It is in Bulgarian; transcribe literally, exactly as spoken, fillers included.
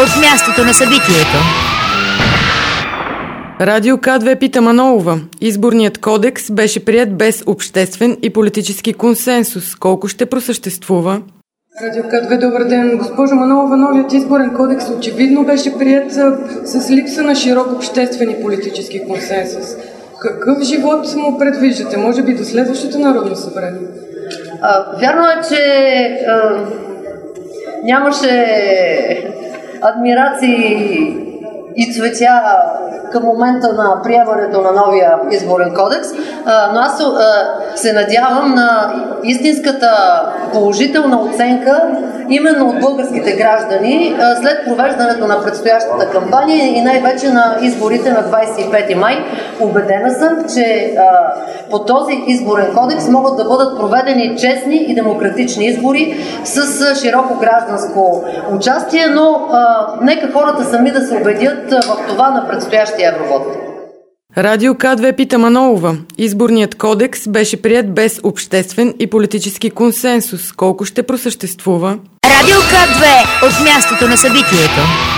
от мястото на събитието. Радио К две пита Манолова. Изборният кодекс беше приет без обществен и политически консенсус. Колко ще просъществува? Радио К две, добър ден. Госпожо Манолова, новият изборен кодекс очевидно беше прият с липса на широк обществен и политически консенсус. Какъв живот му предвиждате? Може би до следващото Народно събрание? А, вярно е, че а, нямаше адмирации и цветя към момента на приемането на новия изборен кодекс, а, но аз а, се надявам на истинската положителна оценка именно от българските граждани а, след провеждането на предстоящата кампания и най-вече на изборите на двадесет и пети май. Убедена съм, че а, по този изборен кодекс могат да бъдат проведени честни и демократични избори с а, широко гражданско участие, но а, нека хората сами да се убедят а, в това на предстоящия евровод. Радио К две пита Манолова. Изборният кодекс беше приет без обществен и политически консенсус. Колко ще просъществува? Радио К две от мястото на събитието.